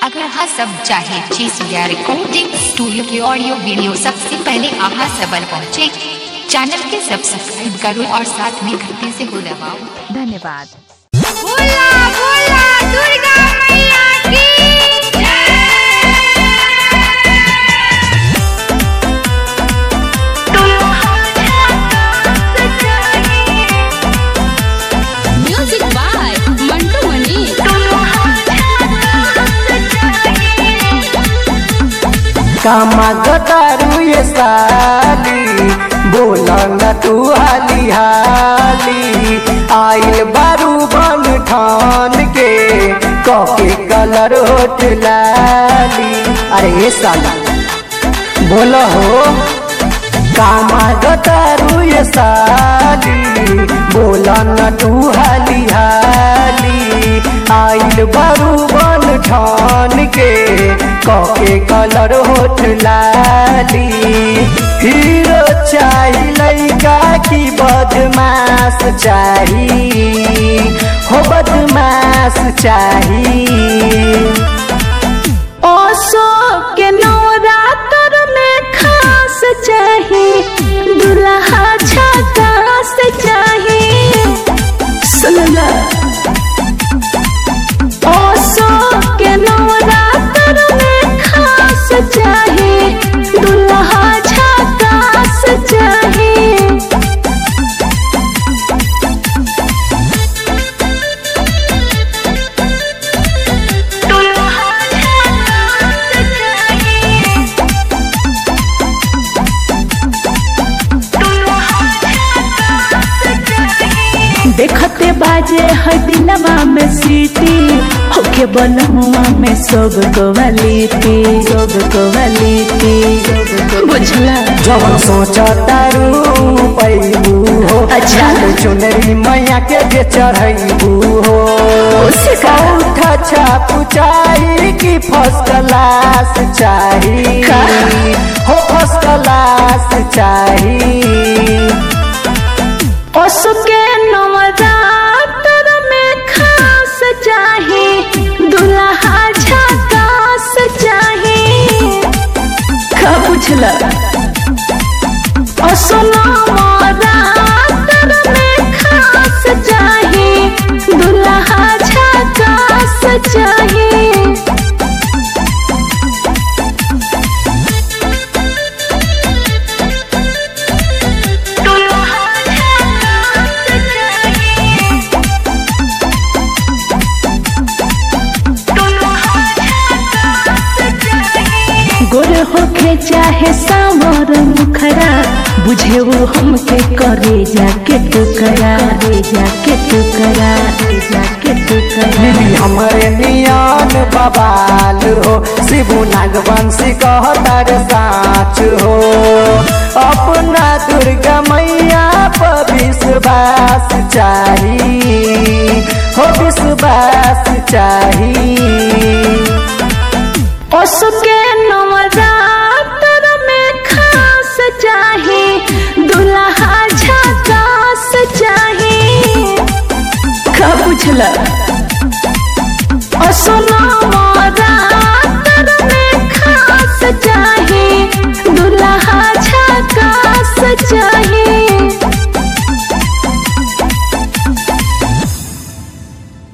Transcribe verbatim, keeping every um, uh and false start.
अगर हाँ सब चाहे चीज या रिकॉर्डिंग स्टूडियो की ऑडियो वीडियो सबसे पहले आहा सबल पहुँचे, चैनल के सब्सक्राइब करो और साथ में घंटे से हो दबाओ। धन्यवाद। बोला बोला दुर्गा मैया की म्यूजिक बाय मंटू मनी। कामगतारू ये साली बोला न तू हाली हाली, आइल बारू बन ठान के कॉके कलर होठ लाली। अरे ये साला बोलो हो, कामगतारू ये साली बोला न तू हाली हाली, आइल बारू बन ठान के कॉके कलर होठ लाली। हीरो चाही लइका की बदमाश चाही हो, बदमाश चाही। अशोक के नवरात्र में खास चाही, दुल्हा झकास चाही। सुनला अशोक के नवरात्र में खास चाही, दुल्हा झकास चाही। देखते बाजे है दिलवा में सीटी, होके बनहुआ में सब कवालीती सब कवालीती बुझला। जब सोचा तारू पैबू हो, अच्छा चुनरी मैया के जे चढ़ैबू हो। बहुत अच्छा पुचाई की फर्स्ट क्लास चाही हो, फर्स्ट क्लास चाही। उसके नवरात्र में खास चाही, दुल्हा झकास चाही। का पूछला असना नवरात्र में खास चाही, दुल्हा झकास चाही। गोर होके चाहे सावर मुखरा, बुझे वो हमके करे जाके टुकड़ा, करे जाके टुकड़ा, जाके टुकड़ा। हमारे नियान बबाल हो, शिबू नागवंशी कहतर साच हो। अपना दुर्गा मैया पर विश्वास चाही हो, विश्वास चाही। उसके नवरात्र में खास चाही, दुल्हा झकास चाही। का पूछला असना